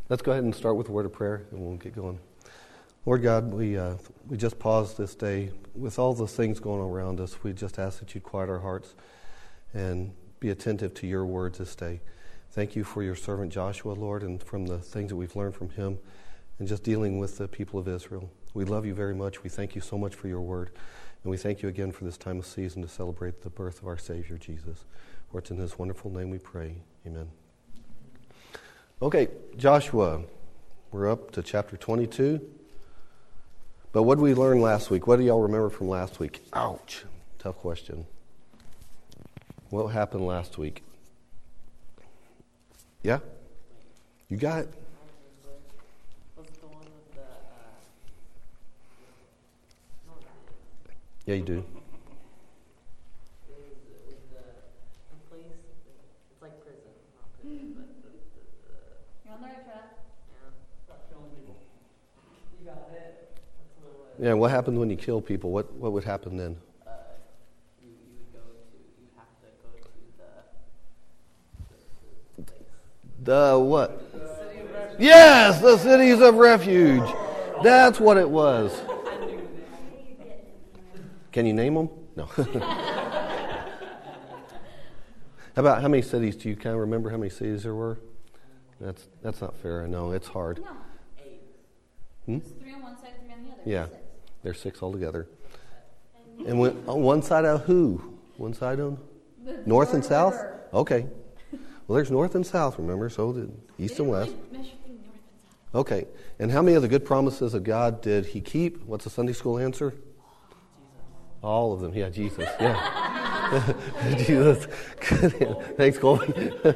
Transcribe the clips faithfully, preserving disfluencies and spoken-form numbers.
Let's go ahead and start with a word of prayer, and we'll get going. Lord God, we uh, we just pause this day. With all the things going on around us, we just ask that you quiet our hearts and be attentive to your words this day. Thank you for your servant Joshua, Lord, and from the things that we've learned from him, and just dealing with the people of Israel. We love you very much. We thank you so much for your word, and we thank you again for this time of season to celebrate the birth of our Savior, Jesus. For it's in his wonderful name we pray. Amen. Okay, Joshua, we're up to chapter twenty-two. But what did we learn last week? What do y'all remember from last week? Ouch. Tough question. What happened last week? Yeah? You got it? Was the one with the, uh, Yeah, you do. it was, it was the, the place, it's like prison, not prison, but the, the, the You're on the right track. yeah, stop killing people. You got it. That's what it was. Yeah, what happened when you kill people? What what would happen then? Uh, you, you would go to, you have to go to the, the, the place. The what? The city of refuge. Yes, the cities of refuge. That's what it was. Can you name them? No. How about how many cities? Do you kind of remember how many cities there were? That's that's not fair. I know it's hard. No. Hmm? It's three on one side, three on the other. Yeah, Six. there's six altogether. And when, on one side of who? One side on The north and Jordan south? River. Okay. Well, there's north and south, remember, so the east They and didn't west. really measure things north and south. Okay. And how many of the good promises of God did he keep? What's the Sunday school answer? All of them. Yeah, Jesus. Yeah. Jesus. Good. Thanks, Colby.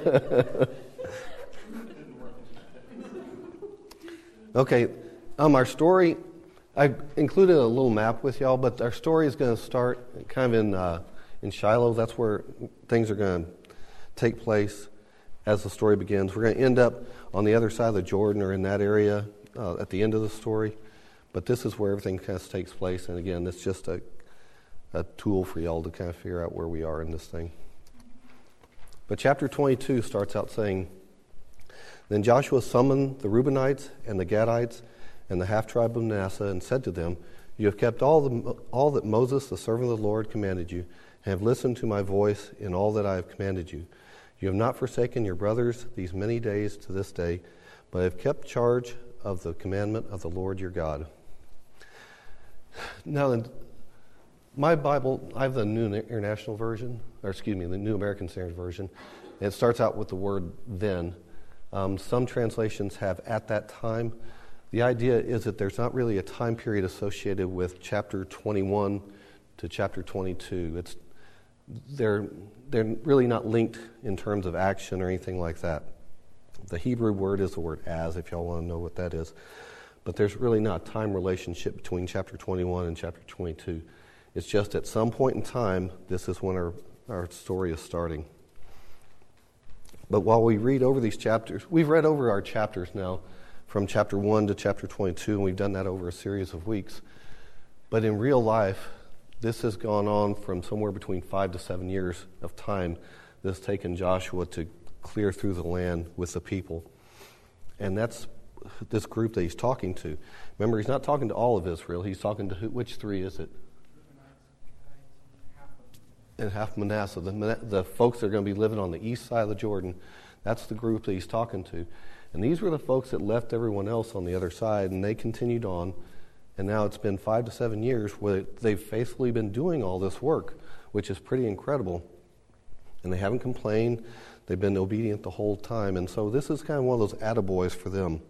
Okay. Um, our story, I included a little map with y'all, but our story is going to start kind of in uh, in Shiloh. That's where things are going to take place as the story begins. We're going to end up on the other side of the Jordan or in that area uh, at the end of the story. But this is where everything kind of takes place. And again, it's just a, a tool for y'all to kind of figure out where we are in this thing. But chapter twenty-two starts out saying, Then Joshua summoned the Reubenites and the Gadites and the half-tribe of Manasseh and said to them, You have kept all, the, all that Moses, the servant of the Lord, commanded you, and have listened to my voice in all that I have commanded you. You have not forsaken your brothers these many days to this day, but have kept charge of the commandment of the Lord your God. Now, in my Bible, I have the New International Version, or excuse me, the New American Standard Version. And it starts out with the word then. Um, some translations have at that time. The idea is that there's not really a time period associated with chapter twenty-one to chapter twenty-two. It's they're they're really not linked in terms of action or anything like that. The Hebrew word is the word as, if y'all want to know what that is. But there's really not a time relationship between chapter twenty-one and chapter twenty-two. It's just at some point in time, this is when our, our story is starting. But while we read over these chapters, we've read over our chapters now from chapter one to chapter twenty-two, and we've done that over a series of weeks. But in real life, this has gone on from somewhere between five to seven years of time that has taken Joshua to clear through the land with the people. And that's this group that he's talking to. Remember, he's not talking to all of Israel. He's talking to who, which three is it? And half Manasseh, the, the folks that are going to be living on the east side of the Jordan. That's the group that he's talking to. And these were the folks that left everyone else on the other side, and they continued on. And now it's been five to seven years where they've faithfully been doing all this work, which is pretty incredible. And they haven't complained. They've been obedient the whole time. And so this is kind of one of those attaboys for them.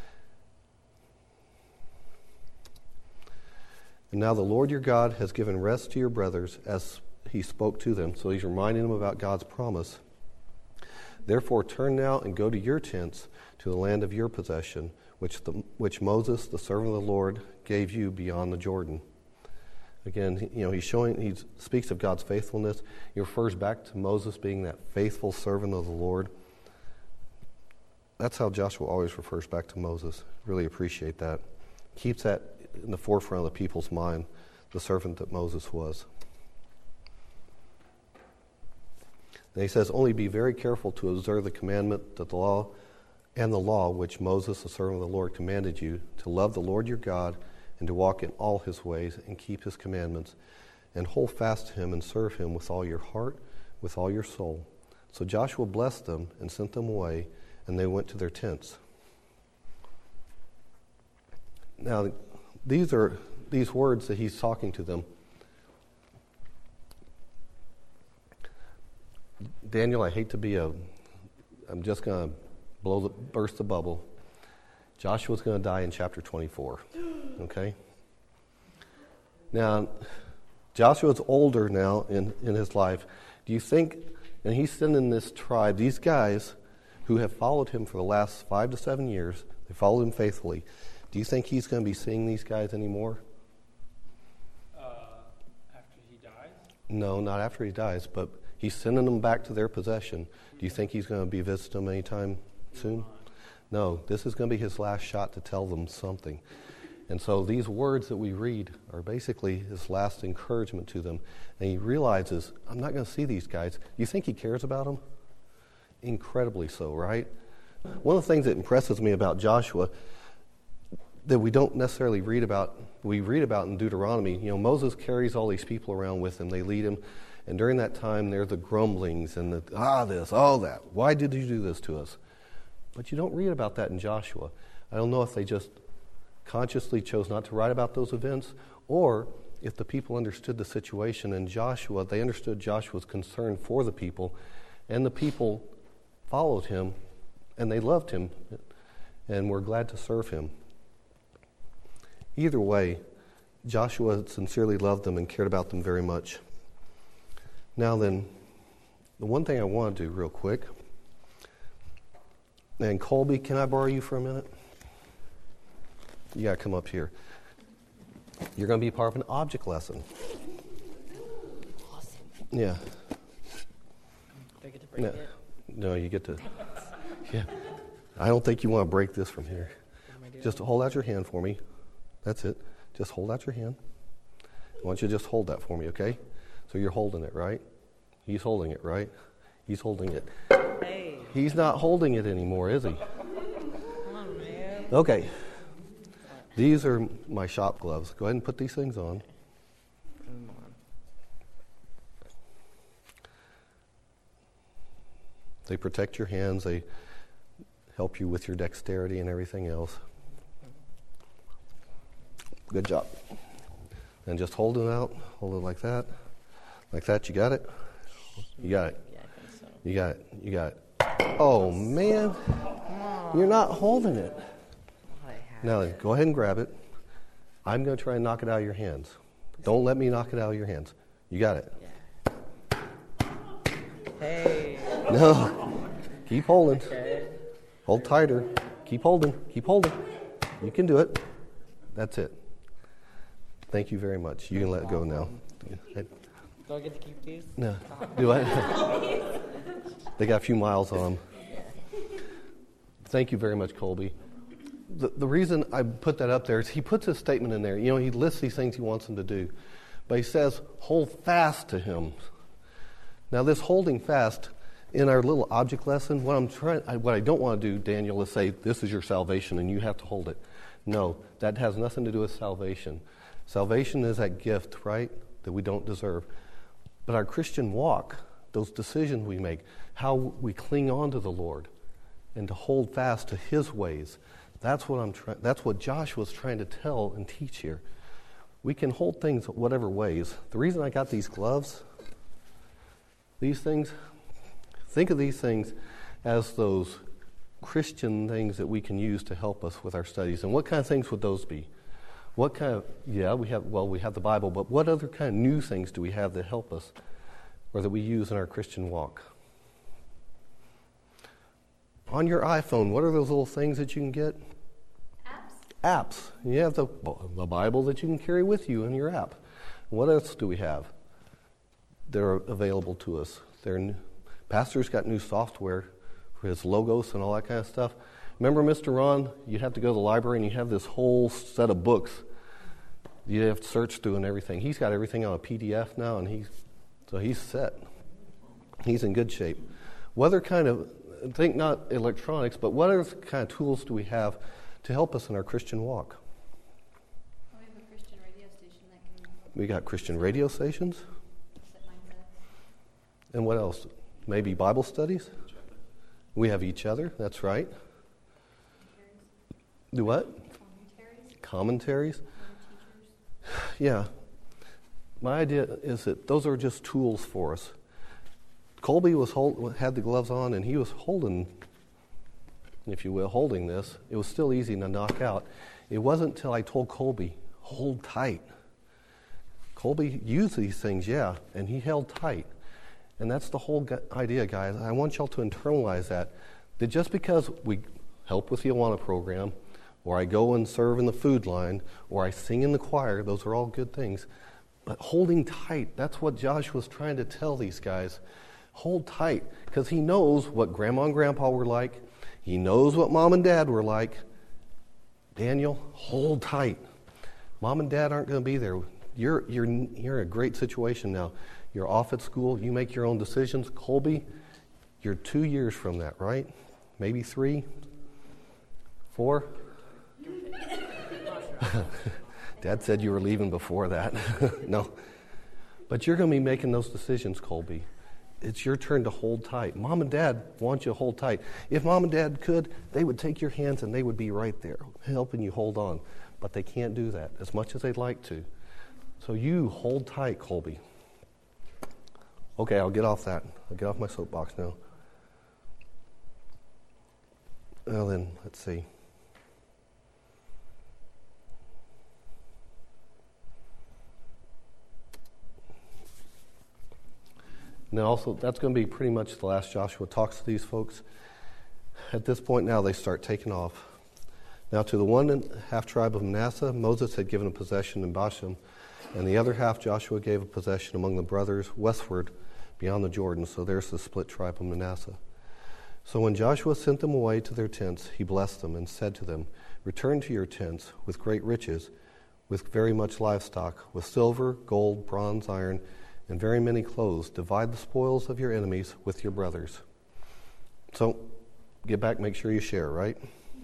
And now the Lord your God has given rest to your brothers as he spoke to them. So he's reminding them about God's promise. Therefore turn now and go to your tents, to the land of your possession, which the, which Moses, the servant of the Lord, gave you beyond the Jordan. Again, you know, he's showing, he speaks of God's faithfulness. He refers back to Moses being that faithful servant of the Lord. That's how Joshua always refers back to Moses. Really appreciate that. Keeps that in the forefront of the people's mind, the servant that Moses was. And he says, only be very careful to observe the commandment, that the law and the law which Moses, the servant of the Lord, commanded you, to love the Lord your God, and to walk in all his ways, and keep his commandments, and hold fast to him, and serve him with all your heart, with all your soul. So Joshua blessed them, and sent them away, and they went to their tents. Now, these are these words that he's talking to them. Daniel, I hate to be a, I'm just going to blow the, burst the bubble. Joshua's going to die in chapter twenty-four, okay? Now, Joshua's older now in, in his life. Do you think, and he's sending this tribe, these guys who have followed him for the last five to seven years, they followed him faithfully. Do you think he's going to be seeing these guys anymore? Uh, after he dies? No, not after he dies, but he's sending them back to their possession. Do you think he's going to be visiting them anytime soon? No, this is going to be his last shot to tell them something. And so these words that we read are basically his last encouragement to them. And he realizes, I'm not going to see these guys. Do you think he cares about them? Incredibly so, right? One of the things that impresses me about Joshua that we don't necessarily read about, we read about in Deuteronomy, you know, Moses carries all these people around with him. They lead him. And during that time, there's the grumblings and the, ah, this, all that. Why did you do this to us? But you don't read about that in Joshua. I don't know if they just consciously chose not to write about those events, or if the people understood the situation and Joshua, they understood Joshua's concern for the people, and the people followed him, and they loved him, and were glad to serve him. Either way, Joshua sincerely loved them and cared about them very much. Now then, the one thing I want to do real quick, and Colby, can I borrow you for a minute? You got to come up here. You're going to be part of an object lesson. Awesome. Yeah. Do I get to break No, it? no, you get to. Yeah. I don't think you want to break this from here. What am I doing? Just hold out your hand for me. That's it. Just hold out your hand. I want you to just hold that for me, okay? So you're holding it, right? He's holding it, right? He's holding it. Hey, He's not holding it anymore, is he? come on, man. Okay. These are my shop gloves. Go ahead and put these things on. Come on. They protect your hands. They help you with your dexterity and everything else. Good job. And just hold it out. Hold it like that. Like that. You got it? You got it. Yeah, I think so. You got it. You got it. Oh, man. You're not holding it. I have Now, it. go ahead and grab it. I'm going to try and knock it out of your hands. Don't let me knock it out of your hands. You got it. Yeah. Hey. No. Keep holding. Okay. Hold tighter. Keep holding. Keep holding. You can do it. That's it. Thank you very much. You can let go now. Do I get to keep these? No. Do I? They got a few miles on them. Thank you very much, Colby. The, the reason I put that up there is he puts a statement in there. You know, he lists these things he wants them to do. But he says, hold fast to him. Now, this holding fast, in our little object lesson, what I'm trying, I, what I don't want to do, Daniel, is say, this is your salvation and you have to hold it. No, that has nothing to do with salvation. Salvation is that gift, right, that we don't deserve. But our Christian walk, those decisions we make, how we cling on to the Lord and to hold fast to his ways, that's what I'm trying. That's what Joshua's trying to tell and teach here. We can hold things whatever ways. The reason I got these gloves, these things, think of these things as those Christian things that we can use to help us with our studies. And what kind of things would those be? What kind of, yeah, we have, well, we have the Bible, but what other kind of new things do we have that help us or that we use in our Christian walk? On your iPhone, what are those little things that you can get? Apps. Apps. You have the, the Bible that you can carry with you in your app. What else do we have? They're available to us. They're, Pastor's got new software for his logos and all that kind of stuff. Remember, Mister Ron, you'd have to go to the library and you have this whole set of books you have to search through and everything. He's got everything on a P D F now, and he's so he's set. He's in good shape. What other kind of think not electronics, but what other kind of tools do we have to help us in our Christian walk? Well, we have a Christian radio station that can help We got Christian radio stations. set mindsets. And what else? Maybe Bible studies? We have each other, that's right. Do what? Commentaries. Commentaries? Teachers. Yeah. My idea is that those are just tools for us. Colby was hold, had the gloves on, and he was holding, if you will, holding this. It was still easy to knock out. It wasn't until I told Colby, hold tight. Colby used these things, yeah, and he held tight. And that's the whole gu- idea, guys. I want y'all to internalize that. That just because we help with the Awana program, or I go and serve in the food line, or I sing in the choir, those are all good things. But holding tight, that's what Joshua's trying to tell these guys. Hold tight, because he knows what Grandma and Grandpa were like. He knows what Mom and Dad were like. Daniel, hold tight. Mom and Dad aren't going to be there. You're, you're, you're in a great situation now. You're off at school. You make your own decisions. Colby, you're two years from that, right? Maybe three? Four? Dad said you were leaving before that. No. But you're going to be making those decisions, Colby. It's your turn to hold tight. Mom and Dad want you to hold tight. If Mom and Dad could, they would take your hands and they would be right there helping you hold on. But they can't do that as much as they'd like to. So you hold tight, Colby. Okay, I'll get off that. I'll get off my soapbox now. Well then, let's see. And then also, that's going to be pretty much the last Joshua talks to these folks. At this point now, they start taking off. Now to the one half tribe of Manasseh, Moses had given a possession in Bashan, and the other half Joshua gave a possession among the brothers westward beyond the Jordan. So there's the split tribe of Manasseh. So when Joshua sent them away to their tents, he blessed them and said to them, return to your tents with great riches, with very much livestock, with silver, gold, bronze, iron, and very many clothes. Divide the spoils of your enemies with your brothers. So, get back, make sure you share, right?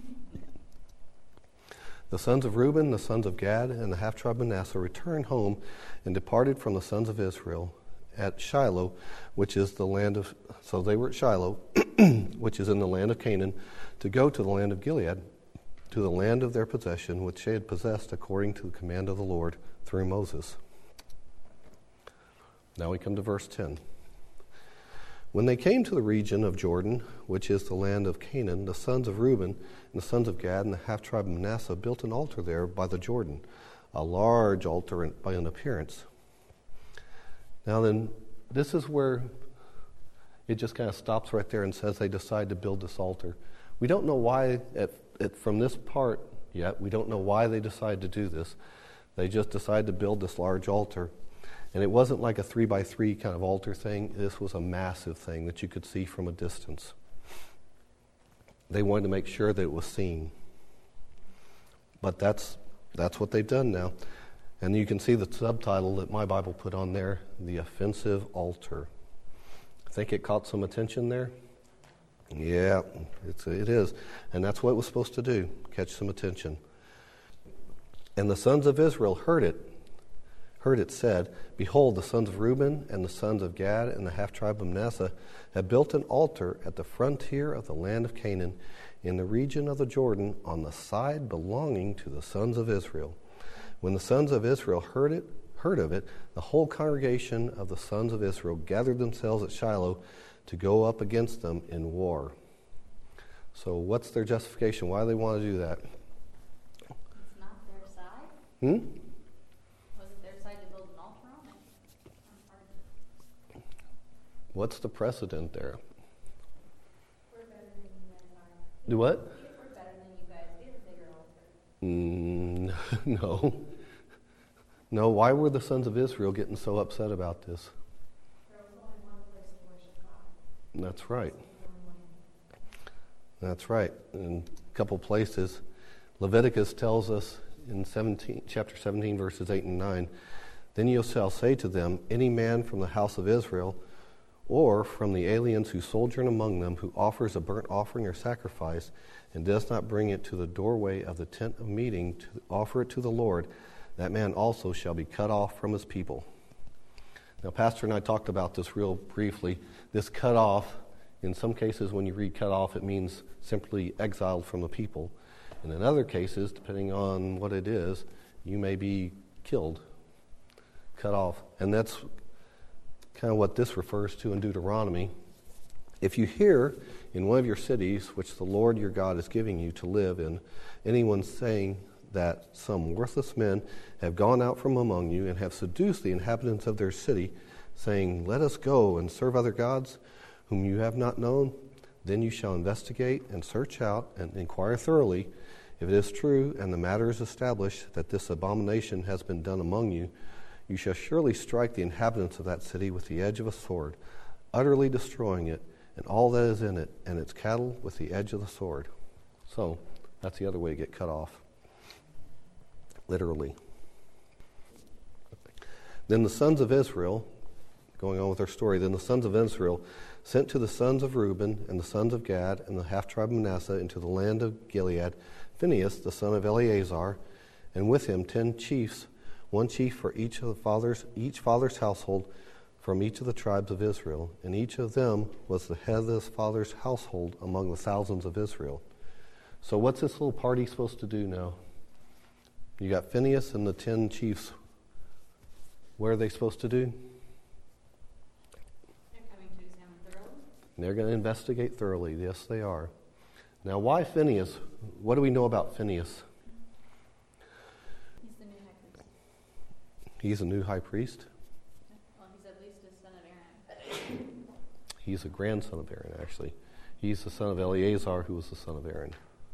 The sons of Reuben, the sons of Gad, and the half-tribe of Manasseh returned home and departed from the sons of Israel at Shiloh, which is the land of, so they were at Shiloh, which is in the land of Canaan, to go to the land of Gilead, to the land of their possession, which they had possessed according to the command of the Lord through Moses. Now we come to verse ten. When they came to the region of Jordan, which is the land of Canaan, the sons of Reuben and the sons of Gad and the half-tribe of Manasseh built an altar there by the Jordan, a large altar by an appearance. Now then, this is where it just kind of stops right there and says they decide to build this altar. We don't know why, at, at, from this part yet, we don't know why they decide to do this. They just decide to build this large altar. And it wasn't like a three by three kind of altar thing. This was a massive thing that you could see from a distance. They wanted to make sure that it was seen. But that's that's what they've done now. And you can see the subtitle that my Bible put on there, The Offensive Altar. I think it caught some attention there. Yeah, it's, it is. And that's what it was supposed to do, catch some attention. And the sons of Israel heard it. Heard it said, behold, the sons of Reuben and the sons of Gad and the half-tribe of Manasseh have built an altar at the frontier of the land of Canaan in the region of the Jordan on the side belonging to the sons of Israel. When the sons of Israel heard it, heard of it, the whole congregation of the sons of Israel gathered themselves at Shiloh to go up against them in war. So what's their justification? Why do they want to do that? It's not their side. Hmm? What's the precedent there? We're better than you guys are. Do what? We're better than you guys. We have a bigger altar. Mm, no. No, why were the sons of Israel getting so upset about this? There was only one place to worship God. That's right. That's right. In a couple places, Leviticus tells us in seventeen, chapter seventeen, verses eight and nine, then you shall say to them, any man from the house of Israel or from the aliens who sojourn among them, who offers a burnt offering or sacrifice, and does not bring it to the doorway of the tent of meeting to offer it to the Lord, that man also shall be cut off from his people. Now, Pastor and I talked about this real briefly. This cut off, in some cases when you read cut off, it means simply exiled from the people. And in other cases, depending on what it is, you may be killed, cut off. And that's kind of what this refers to in Deuteronomy. If you hear in one of your cities, which the Lord your God is giving you to live in, anyone saying that some worthless men have gone out from among you and have seduced the inhabitants of their city, saying, let us go and serve other gods whom you have not known, then you shall investigate and search out and inquire thoroughly. If it is true and the matter is established that this abomination has been done among you, you shall surely strike the inhabitants of that city with the edge of a sword, utterly destroying it, and all that is in it, and its cattle with the edge of the sword. So, that's the other way to get cut off. Literally. Then the sons of Israel, going on with our story, then the sons of Israel sent to the sons of Reuben and the sons of Gad and the half-tribe of Manasseh into the land of Gilead Phinehas, the son of Eleazar, and with him ten chiefs, one chief for each of the fathers, each father's household from each of the tribes of Israel, and each of them was the head of his father's household among the thousands of Israel. So what's this little party supposed to do now? You got Phinehas and the ten chiefs. What are they supposed to do? They're coming to examine thoroughly. They're going to investigate thoroughly. Yes, they are. Now, why Phinehas? What do we know about Phinehas? He's the new high priest. He's a new high priest. Well, he's at least a son of Aaron. He's a grandson of Aaron, actually. He's the son of Eleazar, who was the son of Aaron.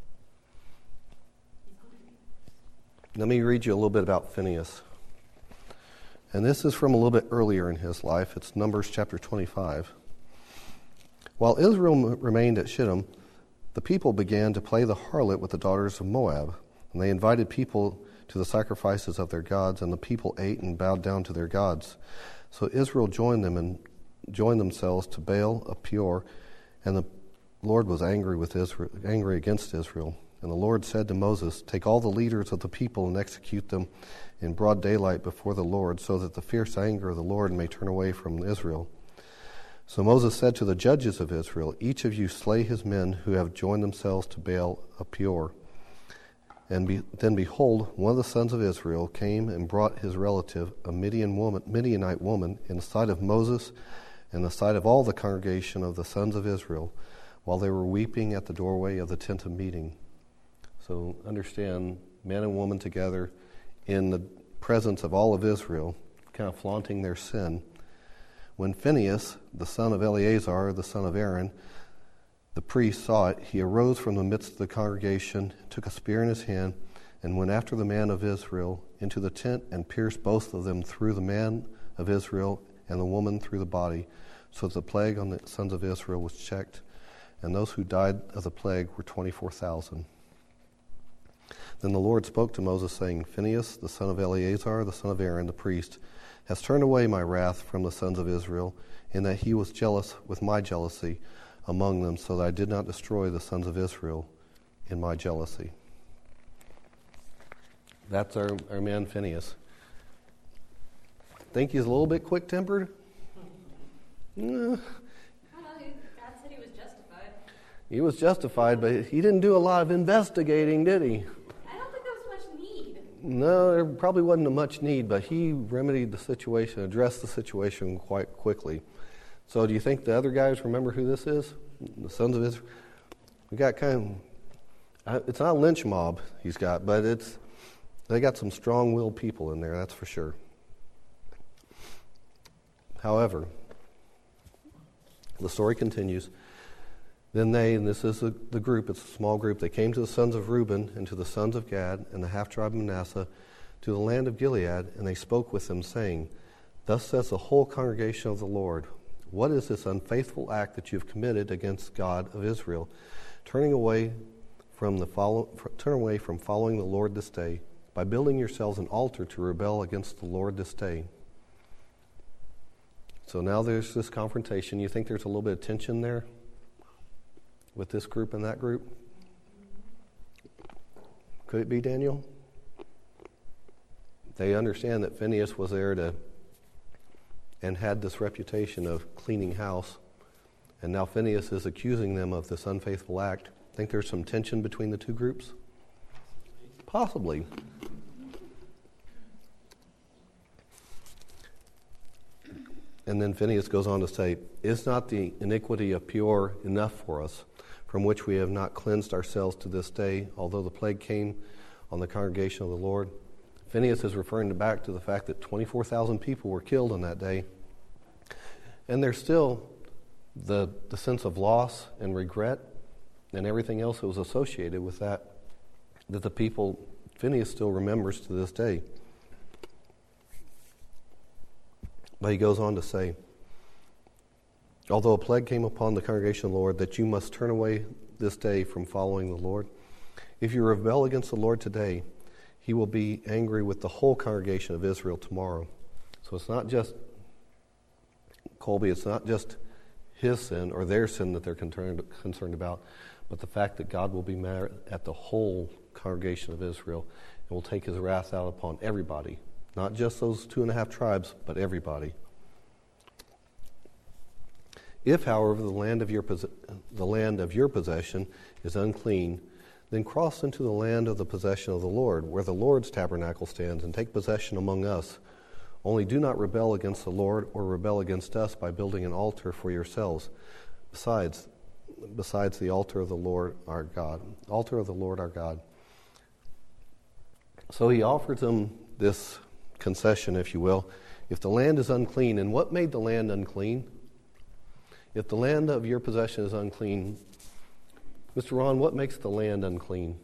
Let me read you a little bit about Phinehas. And this is from a little bit earlier in his life. It's Numbers chapter twenty-five. While Israel remained at Shittim, the people began to play the harlot with the daughters of Moab. And they invited people to the sacrifices of their gods, and the people ate and bowed down to their gods. So Israel joined them and joined themselves to Baal of Peor, and the Lord was angry with Israel, angry against Israel. And the Lord said to Moses, take all the leaders of the people and execute them in broad daylight before the Lord, so that the fierce anger of the Lord may turn away from Israel. So Moses said to the judges of Israel, each of you slay his men who have joined themselves to Baal of Peor. And be, then behold, one of the sons of Israel came and brought his relative, a Midian woman, Midianite woman, in the sight of Moses and the sight of all the congregation of the sons of Israel, while they were weeping at the doorway of the tent of meeting. So understand, man and woman together in the presence of all of Israel, kind of flaunting their sin. When Phinehas, the son of Eleazar, the son of Aaron, the priest, saw it, he arose from the midst of the congregation, took a spear in his hand, and went after the man of Israel into the tent and pierced both of them through the man of Israel and the woman through the body, so that the plague on the sons of Israel was checked, and those who died of the plague were twenty-four thousand. Then the Lord spoke to Moses, saying, Phinehas, the son of Eleazar, the son of Aaron, the priest, has turned away my wrath from the sons of Israel, in that he was jealous with my jealousy among them, so that I did not destroy the sons of Israel in my jealousy. That's our, our man Phinehas. Think he's a little bit quick-tempered? I don't know, he- God said he was justified. He was justified, but he didn't do a lot of investigating, did he? I don't think there was much need. No, there probably wasn't much need, but he remedied the situation, addressed the situation quite quickly. So do you think the other guys remember who this is? The sons of Israel? We got kind of, it's not a lynch mob he's got, but it's they got some strong-willed people in there, that's for sure. However, the story continues. Then they, and this is a, the group, it's a small group, they came to the sons of Reuben and to the sons of Gad and the half-tribe of Manasseh to the land of Gilead, and they spoke with them, saying, Thus says the whole congregation of the Lord, what is this unfaithful act that you have committed against God of Israel, turning away from the follow, turn away from following the Lord this day, by building yourselves an altar to rebel against the Lord this day? So now there's this confrontation. You think there's a little bit of tension there with this group and that group? Could it be, Daniel? They understand that Phinehas was there to and had this reputation of cleaning house, and now Phinehas is accusing them of this unfaithful act. Think there's some tension between the two groups? Possibly. And then Phinehas goes on to say, "Is not the iniquity of Peor enough for us, from which we have not cleansed ourselves to this day, although the plague came on the congregation of the Lord?" Phinehas is referring back to the fact that twenty-four thousand people were killed on that day. And there's still the, the sense of loss and regret and everything else that was associated with that, that the people, Phinehas still remembers to this day. But he goes on to say, "Although a plague came upon the congregation of the Lord, that you must turn away this day from following the Lord. If you rebel against the Lord today, he will be angry with the whole congregation of Israel tomorrow." So it's not just, Colby, it's not just his sin or their sin that they're concerned, concerned about, but the fact that God will be mad at the whole congregation of Israel and will take his wrath out upon everybody. Not just those two and a half tribes, but everybody. "If, however, the land of your the land of your possession is unclean, then cross into the land of the possession of the Lord, where the Lord's tabernacle stands, and take possession among us. Only do not rebel against the Lord or rebel against us by building an altar for yourselves, besides besides the altar of the Lord our God, altar of the Lord our God." So he offers them this concession, if you will. If the land is unclean, and what made the land unclean? If the land of your possession is unclean, Mister Ron, what makes the land unclean?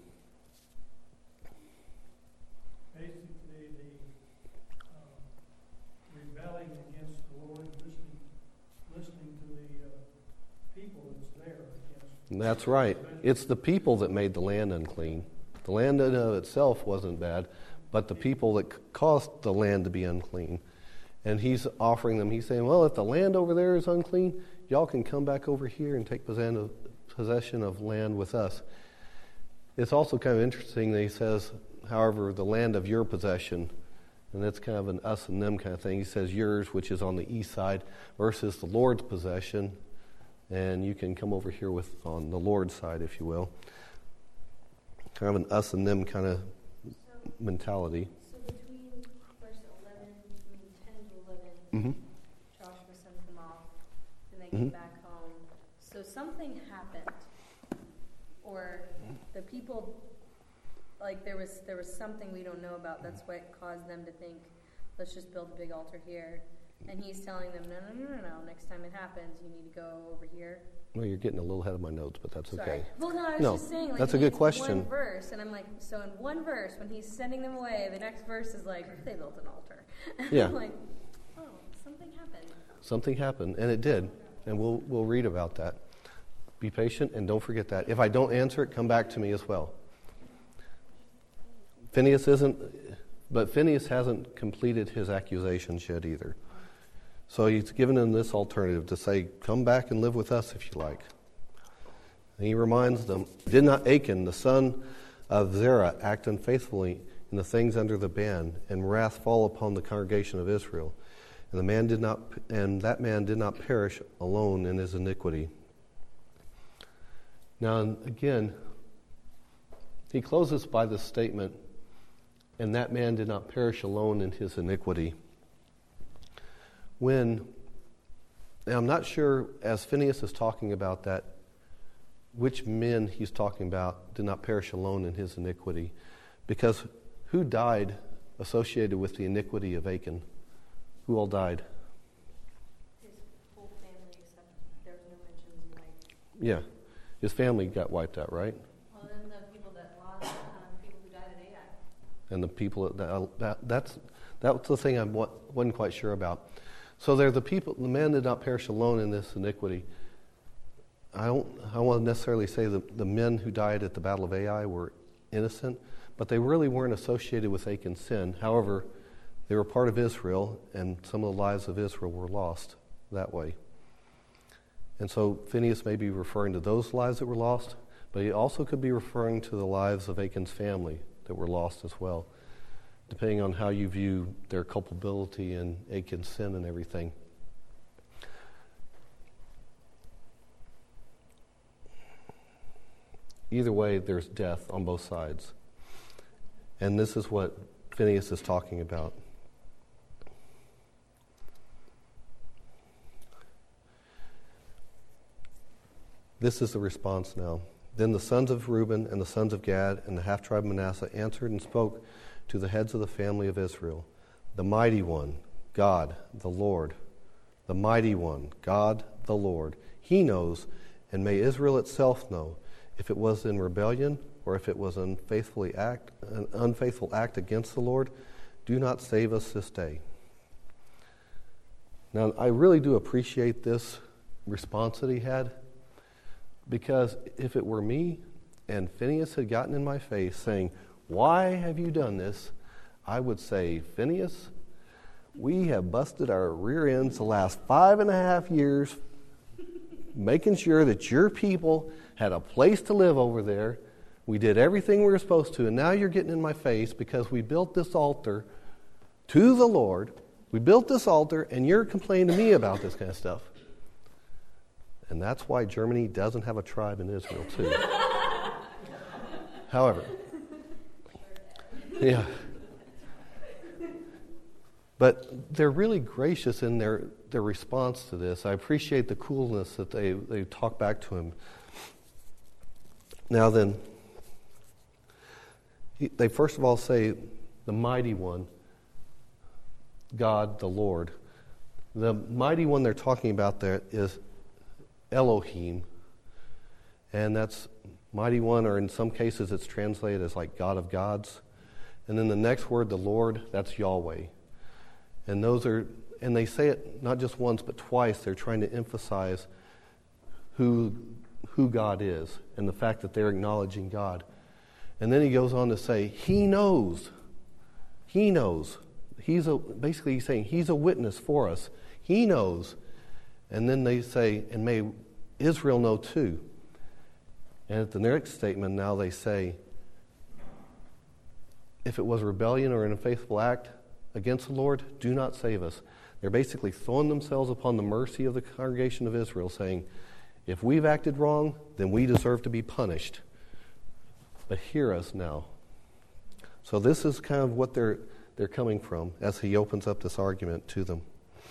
Basically, the uh, rebelling against the Lord, listening, listening to the uh, people that's there against. That's right. It's the people that made the land unclean. The land in of itself wasn't bad, but the people that caused the land to be unclean. And he's offering them, he's saying, well, if the land over there is unclean, y'all can come back over here and take possession of land with us. It's also kind of interesting that he says, however, the land of your possession, and that's kind of an us and them kind of thing. He says yours, which is on the east side, versus the Lord's possession, and you can come over here with on the Lord's side, if you will. Kind of an us and them kind of So, mentality. so between verse eleven, between ten to eleven, Mm-hmm. Joshua sends them off, and they Mhm. get back home. So something happened, or the people, like there was there was something we don't know about. That's what caused them to think, let's just build a big altar here. And he's telling them, no, no, no, no, no. Next time it happens, you need to go over here. Well, you're getting a little ahead of my notes, but that's Sorry. okay. Well, no, I was No, just saying, like, that's a he good has question. One verse, and I'm like, so in one verse, when he's sending them away, the next verse is like, they built an altar. And Yeah. I'm like, oh, something happened. Something happened, and it did, and we'll we'll read about that. Be patient, and don't forget that. If I don't answer it, come back to me as well. Phinehas isn't, but Phinehas hasn't completed his accusations yet either. So he's given them this alternative to say, come back and live with us if you like. And he reminds them, did not Achan, the son of Zerah, act unfaithfully in the things under the ban, and wrath fall upon the congregation of Israel? And the man did not, and that man did not perish alone in his iniquity. Now, again, he closes by this statement, and that man did not perish alone in his iniquity. When, and I'm not sure, as Phinehas is talking about that, which men he's talking about did not perish alone in his iniquity. Because who died associated with the iniquity of Achan? Who all died? His whole family, except there was no mentions like. Yeah, his family got wiped out, right? Well, then the people that lost, um, people who died at Ai. And the people that, that that's that's the thing I wasn't quite sure about. So they're the people. The man did not perish alone in this iniquity. I don't. I don't want to necessarily say that the men who died at the Battle of Ai were innocent, but they really weren't associated with Achan's sin. However, they were part of Israel, and some of the lives of Israel were lost that way. And so Phinehas may be referring to those lives that were lost, but he also could be referring to the lives of Achan's family that were lost as well, depending on how you view their culpability in Achan's sin and everything. Either way, there's death on both sides. And this is what Phinehas is talking about. This is the response now. Then the sons of Reuben and the sons of Gad and the half-tribe Manasseh answered and spoke to the heads of the family of Israel. The mighty one, God, the Lord. The mighty one, God, the Lord. He knows, and may Israel itself know, if it was in rebellion or if it was unfaithfully act, an unfaithful act against the Lord, do not save us this day. Now, I really do appreciate this response that he had, because if it were me and Phinehas had gotten in my face saying, "Why have you done this?" I would say, "Phinehas, we have busted our rear ends the last five and a half years making sure that your people had a place to live over there. We did everything we were supposed to, and now you're getting in my face because we built this altar to the Lord. We built this altar, and you're complaining to me about this kind of stuff." And that's why Germany doesn't have a tribe in Israel, too. However, yeah. But they're really gracious in their, their response to this. I appreciate the coolness that they, they talk back to him. Now then, he, they first of all say, the mighty one, God the Lord. The mighty one they're talking about there is Elohim, and that's mighty one, or in some cases it's translated as like God of gods. And then the next word, the Lord, that's Yahweh. And those are, and they say it not just once but twice. They're trying to emphasize who who God is and the fact that they're acknowledging God. And then he goes on to say, He knows. He knows. He's a, basically he's saying He's a witness for us. He knows. And then they say, and may Israel know too. And at the next statement now they say, if it was rebellion or an unfaithful act against the Lord, do not save us. They're basically throwing themselves upon the mercy of the congregation of Israel, saying, if we've acted wrong, then we deserve to be punished. But hear us now. So this is kind of what they're they're coming from as he opens up this argument to them.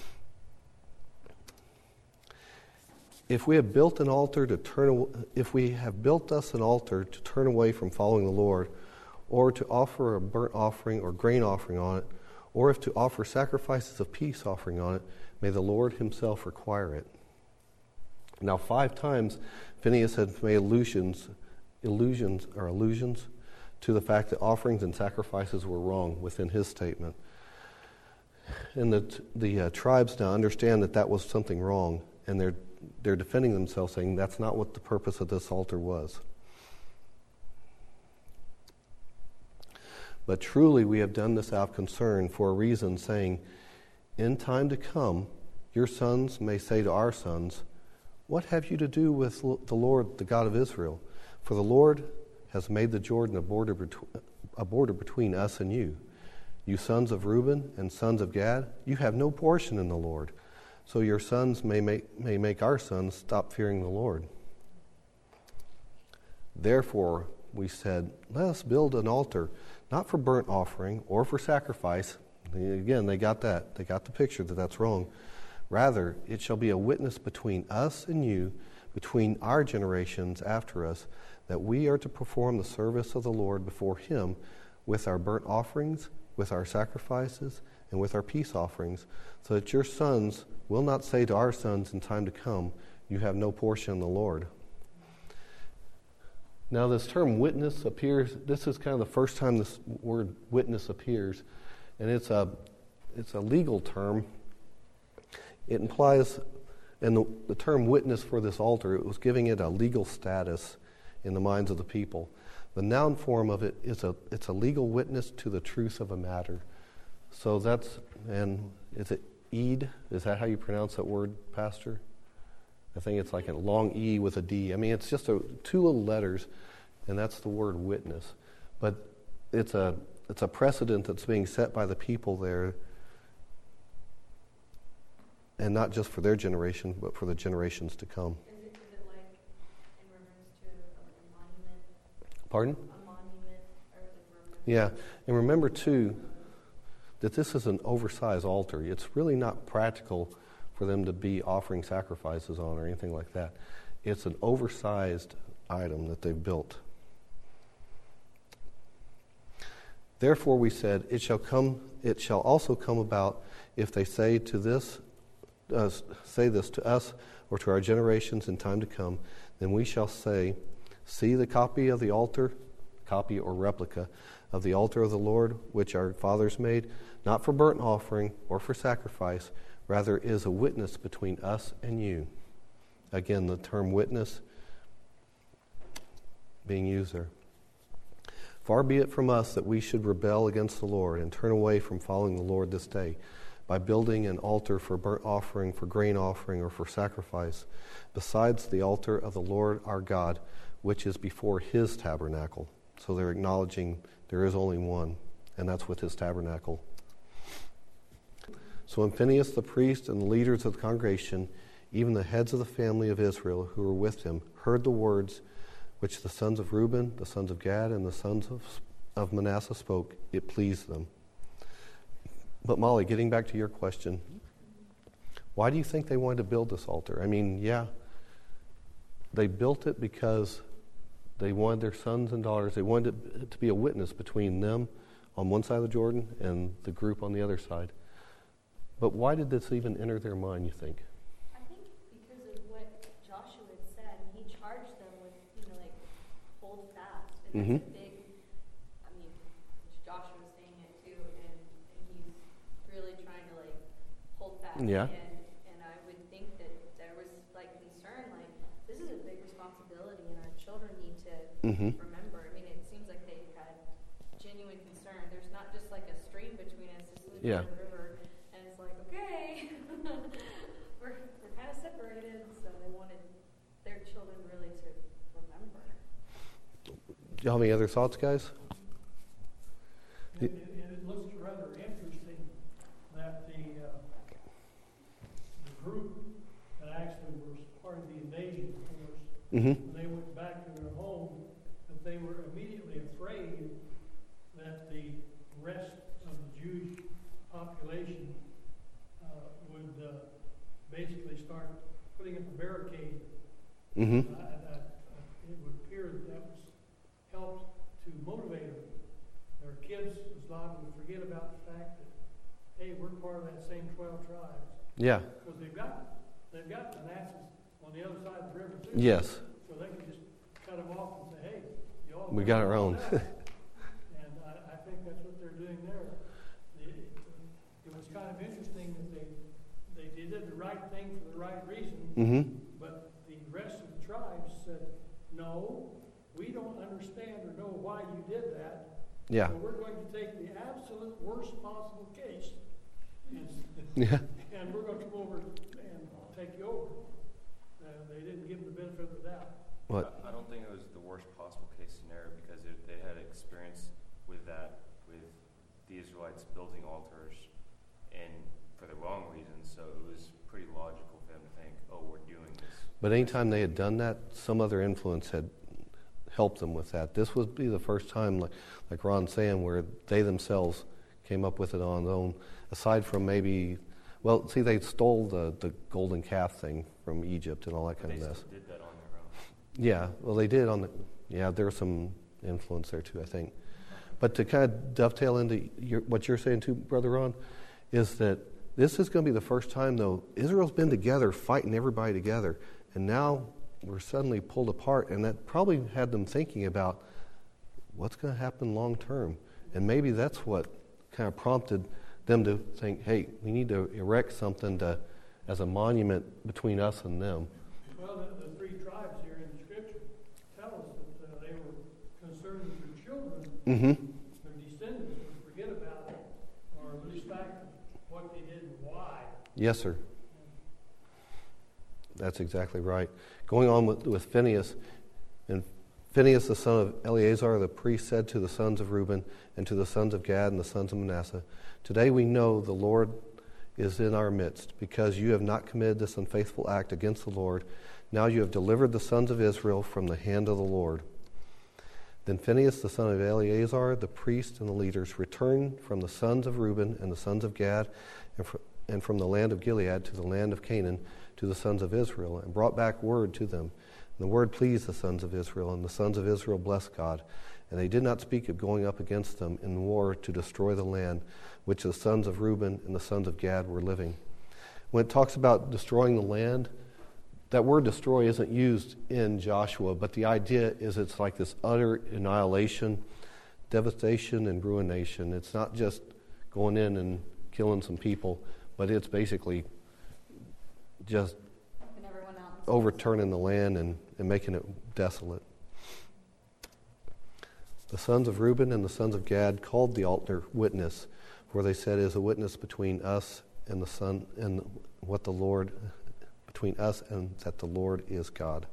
If we have built an altar to turn, if we have built us an altar to turn away from following the Lord, or to offer a burnt offering or grain offering on it, or if to offer sacrifices of peace offering on it, may the Lord himself require it. Now, five times Phinehas had made allusions, illusions or allusions to the fact that offerings and sacrifices were wrong within his statement. And the the uh, tribes now understand that that was something wrong, and they're they're defending themselves, saying that's not what the purpose of this altar was. But truly we have done this out of concern for a reason, saying, in time to come, your sons may say to our sons, what have you to do with the Lord, the God of Israel? For the Lord has made the Jordan a border, between, a border between us and you. You sons of Reuben and sons of Gad, you have no portion in the Lord. So your sons may make, may make our sons stop fearing the Lord. Therefore, we said, let us build an altar, not for burnt offering or for sacrifice. Again, they got that. They got the picture that that's wrong. Rather, it shall be a witness between us and you, between our generations after us, that we are to perform the service of the Lord before him with our burnt offerings, with our sacrifices, and with our peace offerings, so that your sons will not say to our sons in time to come, you have no portion in the Lord. Now this term witness appears, this is kind of the first time this word witness appears, and it's a it's a legal term. It implies, and the, the term witness for this altar, it was giving it a legal status in the minds of the people. The noun form of it is a it's a legal witness to the truth of a matter. So that's, and it's a, Eid. Is that how you pronounce that word, Pastor? I think it's like a long E with a D. I mean, it's just a, two little letters, and that's the word witness. But it's a it's a precedent that's being set by the people there, and not just for their generation, but for the generations to come. Is it, is it like in reference to a monument? Pardon? A monument or like Yeah, and remember too that this is an oversized altar. It's really not practical for them to be offering sacrifices on or anything like that. It's an oversized item that they've built. Therefore we said, it shall come. It shall also come about if they say to this, uh, say this to us or to our generations in time to come, then we shall say, see the copy of the altar, copy or replica of the altar of the Lord, which our fathers made, not for burnt offering or for sacrifice, rather is a witness between us and you. Again, the term witness being used there. Far be it from us that we should rebel against the Lord and turn away from following the Lord this day by building an altar for burnt offering, for grain offering, or for sacrifice, besides the altar of the Lord our God, which is before his tabernacle. So they're acknowledging there is only one, and that's with his tabernacle. So when Phinehas the priest and the leaders of the congregation, even the heads of the family of Israel who were with him, heard the words which the sons of Reuben, the sons of Gad, and the sons of, of Manasseh spoke, it pleased them. But Molly, getting back to your question, why do you think they wanted to build this altar? I mean, yeah, they built it because they wanted their sons and daughters, they wanted it to be a witness between them on one side of the Jordan and the group on the other side. But why did this even enter their mind, you think? I think because of what Joshua had said, he charged them with, you know, like, hold fast. And Mm-hmm. it's a big, I mean, Joshua was saying it too, and, and he's really trying to, like, hold fast. Yeah. And, and I would think that there was, like, concern, like, this is a big responsibility, and our children need to Mm-hmm. remember. I mean, it seems like they had genuine concern. There's not just, like, a stream between us, this is Yeah. the river. And it's like, okay, we're, we're kind of separated, so they wanted their children really to remember. Do y'all have any other thoughts, guys? And it, and it looks rather interesting that the, uh, the group that actually was part of the invasion force, Mm-hmm. when they went back to their home, that they were immediately afraid that the rest of the Jewish population uh, would uh, basically start putting up a barricade. Mm-hmm. Uh, uh, it would appear that that was helped to motivate them. Their kids, as long as we forget about the fact that, hey, we're part of that same twelve tribes. Yeah. Because they've got, they've got Manasseh on the other side of the river too. Yes. So they can just cut them off and say, hey, you all. We got our own. And I, I think that's what they're doing there. It, it was kind of interesting that they, they did the right thing for the right reason, Mm-hmm. but the rest of the tribes said, no, we don't understand or know why you did that. Yeah. So we're going to take the absolute worst possible case, and, Yeah. and we're going to come over and take you over. Uh, they didn't give them the benefit of the doubt. What? I I don't think it was the worst possible case scenario because it, they had experience with that, with the Israelites building altars, and for the wrong reasons. So it was pretty logical for them to think, "Oh, we're doing this." But anytime they had done that, some other influence had helped them with that. This would be the first time, like, like Ron's saying, where they themselves came up with it on their own, aside from maybe, well, see, they stole the, the golden calf thing from Egypt and all that But kind they of mess. still did that on their own. Yeah, well, they did on the, yeah, there was some influence there too, I think. But to kind of dovetail into your, what you're saying too, Brother Ron, is that this is going to be the first time, though, Israel's been together, fighting everybody together, and now we're suddenly pulled apart, and that probably had them thinking about what's going to happen long term. And maybe that's what kind of prompted them to think, hey, we need to erect something to, as a monument between us and them. Well, the, the three tribes here in the scripture tell us that uh, they were concerned that their children, Mm-hmm. their descendants, would forget about it or lose sight of what they did and why. Yes, sir. That's exactly right. Going on with, with Phinehas, and Phinehas the son of Eleazar the priest said to the sons of Reuben and to the sons of Gad and the sons of Manasseh, "Today we know the Lord is in our midst, because you have not committed this unfaithful act against the Lord. Now you have delivered the sons of Israel from the hand of the Lord." Then Phinehas the son of Eleazar, the priest and the leaders, returned from the sons of Reuben and the sons of Gad, and, fr- and from the land of Gilead to the land of Canaan, to the sons of Israel, and brought back word to them. And the word pleased the sons of Israel, and the sons of Israel blessed God. And they did not speak of going up against them in war to destroy the land which the sons of Reuben and the sons of Gad were living. When it talks about destroying the land, that word destroy isn't used in Joshua, but the idea is it's like this utter annihilation, devastation, and ruination. It's not just going in and killing some people, but it's basically just overturning the land and, and making it desolate. The sons of Reuben and the sons of Gad called the altar witness, for they said, "It is a witness between us and the Son, and what the Lord, between us and that the Lord is God."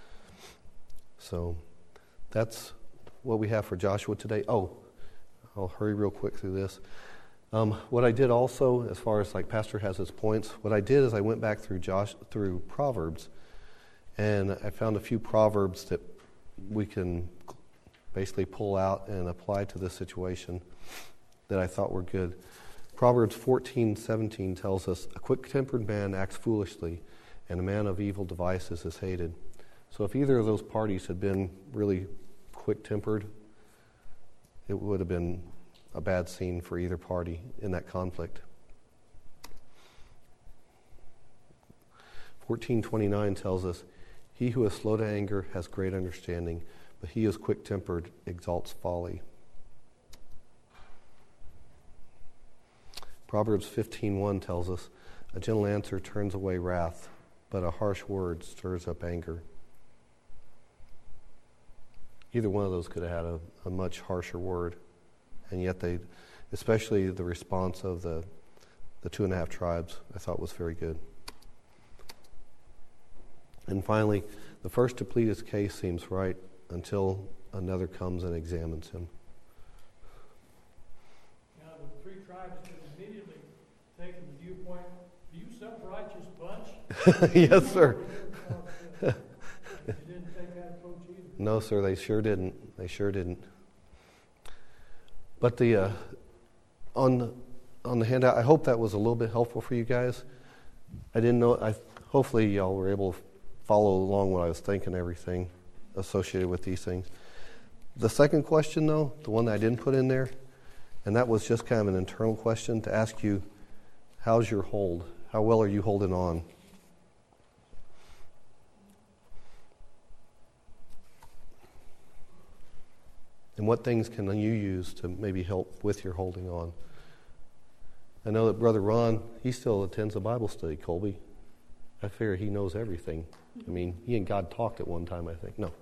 So that's what we have for Joshua today. Oh, I'll hurry real quick through this. Um, what I did also, as far as like Pastor has his points, what I did is I went back through Josh through Proverbs, and I found a few Proverbs that we can basically pull out and apply to this situation that I thought were good. Proverbs fourteen seventeen tells us, "A quick-tempered man acts foolishly, and a man of evil devices is hated." So if either of those parties had been really quick-tempered, it would have been a bad scene for either party in that conflict. fourteen twenty-nine tells us, "He who is slow to anger has great understanding, but he who is quick-tempered exalts folly." Proverbs fifteen one tells us, "A gentle answer turns away wrath, but a harsh word stirs up anger." Either one of those could have had a, a much harsher word, and yet they, especially the response of the the two and a half tribes, I thought was very good. And finally, the first to plead his case seems right until another comes and examines him. Now, the three tribes have immediately taken the viewpoint, "Are you self-righteous bunch?" Yes, sir. They didn't take that approach either. No, sir, they sure didn't. They sure didn't. But the uh, on on the handout, I hope that was a little bit helpful for you guys. I didn't know. I hopefully y'all were able to follow along what I was thinking, everything associated with these things. The second question, though, the one that I didn't put in there, and that was just kind of an internal question to ask you, how's your hold? How well are you holding on? And what things can you use to maybe help with your holding on? I know that Brother Ron, he still attends a Bible study, Colby. I figure he knows everything. I mean, he and God talked at one time, I think. No.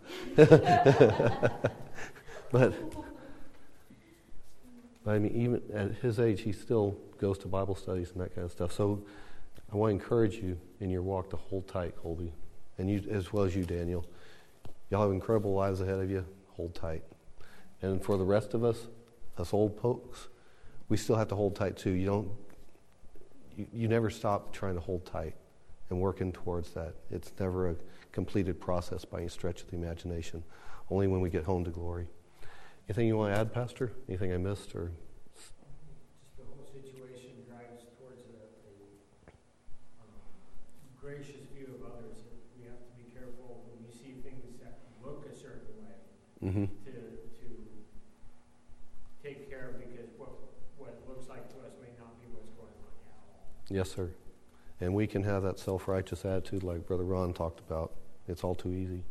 but, but, I mean, even at his age, he still goes to Bible studies and that kind of stuff. So I want to encourage you in your walk to hold tight, Colby. And you, as well as you, Daniel. Y'all have incredible lives ahead of you. Hold tight. And for the rest of us, us old folks, we still have to hold tight too. You don't, you, you never stop trying to hold tight and working towards that. It's never a completed process by any stretch of the imagination. Only when we get home to glory. Anything you want to add, Pastor? Anything I missed? Or just the whole situation drives towards a, a um, gracious view of others. We have to be careful when we see things that look a certain way mm-hmm. to to take care of, because what what it looks like to us may not be what's going on at all. Yes, sir. And we can have that self-righteous attitude like Brother Ron talked about. It's all too easy.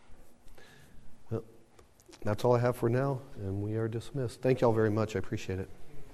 Well, that's all I have for now, and we are dismissed. Thank y'all very much. I appreciate it.